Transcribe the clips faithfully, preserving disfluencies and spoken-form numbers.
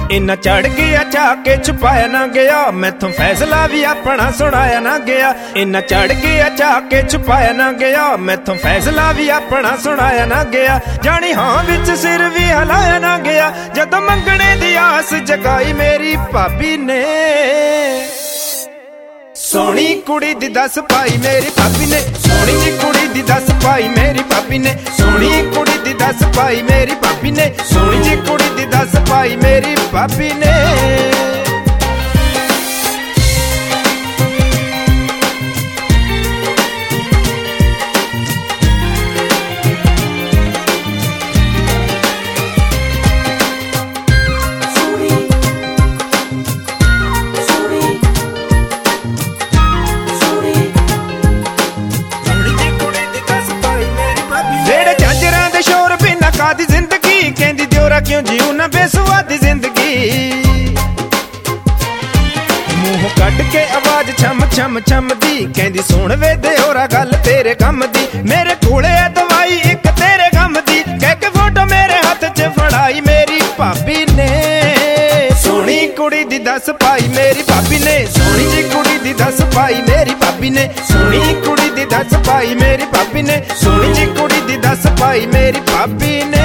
इन्ना चढ़ गया चाके छुपाया ना गया, मैथों फैसला भी अपना सुनाया ना गया। इन्ना चढ़ गया चाके छुपाया ना गया, मैथों फैसला भी अपना सुनाया ना गया। जानी हाँ विच सिर भी हिलाया ना गया, जदों मंगने दी आस जगाई मेरी भाभी ने। सोहनी कुड़ी दी दस पाई मेरी भाभी ने, सोहनी जी कुड़ी दी दस पाई मेरी भाभी ने, सोहनी कुड़ी दी दस पाई मेरी भाभी ने, सोहनी जी कुड़ी दी दस पाई मेरी भाभी ने। कादी जिंदगी कहंदी दियोरा क्यों जीऊं ना बेसुआदी जिंदगी। मुंह कट के आवाज छम छम छम दी, कहंदी सुन वे दियोरा गल तेरे कम दी। मेरे कोले है दवाई एक तेरे गम दी, कह के फोटो मेरे हाथ च फड़ाई मेरी भाभी ने। सोहनी कुड़ी दी दस पाई मेरी भाभी ने, सोहनी जी कुड़ी दी दस पाई मेरी भाभी ने, सोहनी कुड़ी दी दस पाई मेरी भाभी ने, सोहनी जी कुड़ी दी दस पाई मेरी भाभी ने।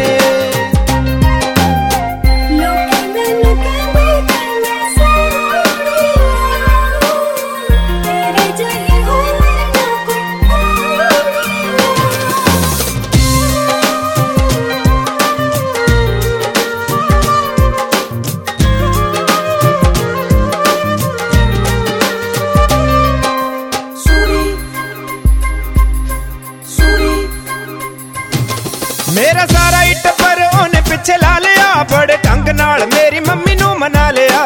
मेरा सारा ही टब्बर ओने पिछे ला लिया, बड़े ढंग नाल मेरी मम्मी नू मना लिया।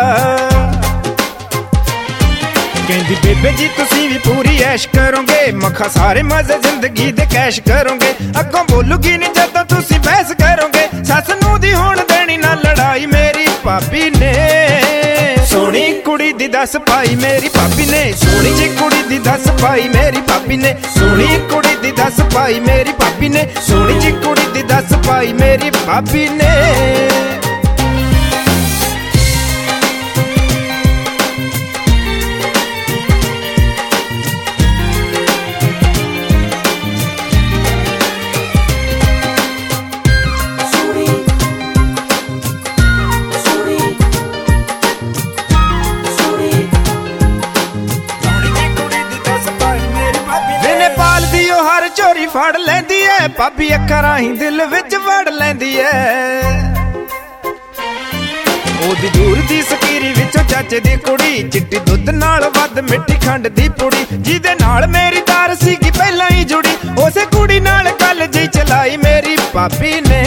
कहंदी बेबे जी तुसी भी पूरी ऐश करोगे, मखा सारे मजे जिंदगी दे कैश करोगे। अगों बोलूगी नहीं जदों तुसी बहस करोगे, सस नू दी होण देनी ना लड़ाई मेरी भाभी ने। सोहनी कुड़ी दी दस पाई मेरी भाभी ने, सोहनी जी कुड़ी दी दस पाई मेरी भाभी ने, सोहनी कुड़ी दी दस पाई मेरी भाभी ने, सोहनी जी कुड़ी दी दस पाई मेरी भाभी ने। चोरी फड़ लेंदी है भाभी, अखां राहीं दिल विच वड़ लेंदी है। ओदी दूर दी सकीरी विचों चाचे दी कुड़ी, चिट्टी दुध नाल वध मिठी खंड दी पुड़ी। जिहदे नाल मेरी तार सीगी पहलां ही जुड़ी, उसे कुड़ी नाल गल जी चलाई मेरी भाभी ने।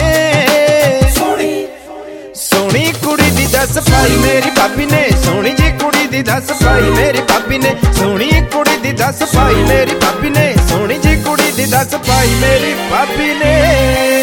सोहनी कुड़ी दी दस पाई मेरी भाभी ने, सोहनी जी कुड़ी दी दस पाई मेरी भाभी ने, सोहनी कुड़ी दी दस पाई मेरी भाभी ने, सोहनी जी कुड़ी दी दस पाई मेरी भाभी ने।